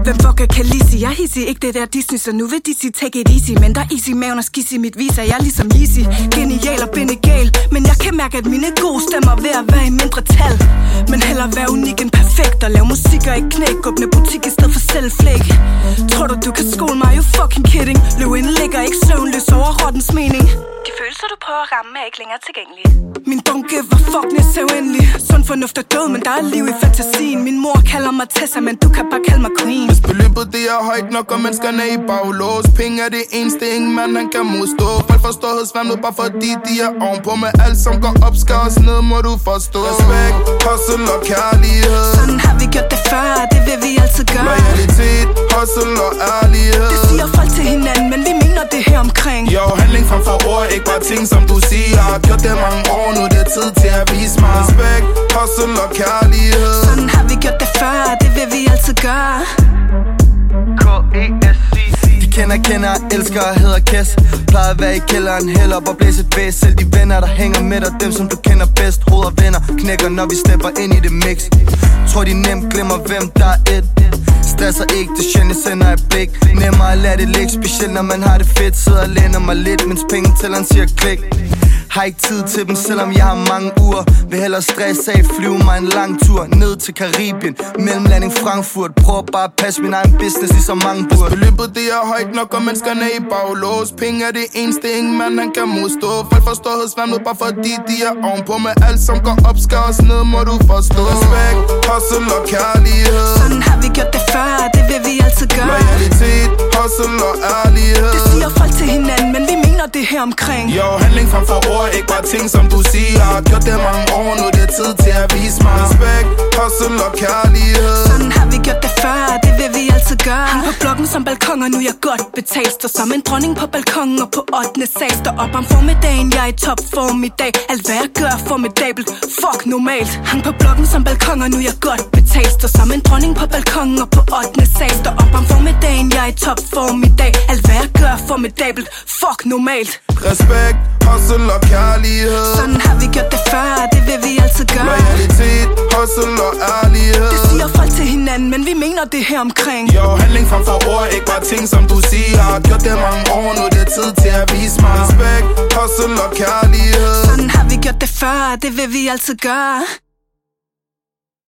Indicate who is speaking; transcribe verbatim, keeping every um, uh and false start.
Speaker 1: Hvem fucker kan Lizzy? Jeg er hissig, ikke det der Disney, så nu vil de sige take it easy. Men der er easy maven og skis i mit viser. Jeg er ligesom Lizzy, genial og benegal. Men jeg kan mærke, at mine gode stemmer ved at være i mindre tal. Men hellere være unik end perfekt og lave musik og ikke knæk. Åbne butik i stedet for selvflæk. Tror du, du kan skole mig? You fucking kidding. Løven ligger ikke søvnløs over rottens mening. De følelser, du prøver at ramme, er ikke længere tilgængelige. Min bunke var fuckness så uendelig. Sund fornuft er død, men der er liv i fantasien. Min mor kalder mig Tessa, men du kan bare kalde mig Queen.
Speaker 2: Hvis beløbet det er højt nok, og menneskerne i baglås. Penge er det eneste, ingen mand han kan modstå. Folk forstår hedsvandmet, bare fordi de er ovenpå. Med alt som går op, skal os ned, må du forstå. Respekt, hustle og kærlighed.
Speaker 1: Sådan har vi gjort det før, det vil vi altid gøre.
Speaker 2: Loyalitet, hustle og ærlighed.
Speaker 1: Det siger folk til hinanden, men vi mener det her omkring.
Speaker 2: Jo, handling frem for ord, ikke bare ting som du siger. Jeg har gjort det mange år, nu det er tid til at vise mig. Respekt, hustle og kærlighed.
Speaker 1: Sådan har vi gjort det før, det vil vi altid gøre.
Speaker 3: K E S C C. De kender, kender, elsker og hedder Kess. Plejer at være i kælderen, hælder op og blæse et bæs. Selv de venner, der hænger med dig, dem som du kender bedst. Hoveder venner, knækker når vi stepper ind i det mix. Tror de nemt glemmer hvem der er et. Stresser ikke, det sjældent jeg sender et blik. Nemmere at lade det ligge, specielt når man har det fedt. Sidder og læner mig lidt, mens penge tælleren siger klik. Har ikke tid til dem, selvom jeg har mange uger. Vil hellere stresse af, flyve mig en lang tur ned til Karibien, mellemlanding Frankfurt. Prøv bare at passe min egen business, ligesom mange burde.
Speaker 2: Hvis beløbet det er højt nok, og menneskerne i baglås. Penge er det eneste, ingen mand han kan modstå. Folk forstår hedsvandmet, bare fordi de er ovenpå. Med alt som går op, skal os ned, må du forstå. Respekt, hustle og kærlighed.
Speaker 1: Sådan har vi gjort det før, det vil vi altid gøre.
Speaker 2: Loyalitet, hustle og ærlighed.
Speaker 1: Det siger folk til hinanden, men vi mener det her omkring.
Speaker 2: Jo, handling frem for ord, ikke bare ting som du siger. Jeg har gjort det mange år, nu det er tid til at vise mig. Respekt, hustle og kærlighed.
Speaker 1: Sådan har vi gjort det før, det vil vi altid gøre. Han på blokken som balkon, og nu er jeg godt betalt. Står som en dronning på balkongen og på ottende sal. Står op om formiddagen, jeg er i topform i dag. Alt hvad jeg gør er formidabelt, fuck normalt. Han på blokken som balkon, og nu er jeg godt betalt. Står som en dronning på balkongen og på ottende sal. Står op om formiddagen, jeg er i topform i dag. Alt hvad jeg gør er formidabelt, fuck normalt.
Speaker 2: Respekt, hustle og kærlighed.
Speaker 1: Sådan har vi gjort det før, det vil vi altid gøre.
Speaker 2: Loyalitet, hustle og ærlighed.
Speaker 1: Det siger folk til hinanden, men vi mener det her omkring.
Speaker 2: Jo, handling frem for ord, ikke bare ting som du siger. Jeg har gjort det mange år, nu det er tid til at vise mig. Respekt, hustle og kærlighed.
Speaker 1: Sådan har vi gjort det før, det vil vi altid gøre.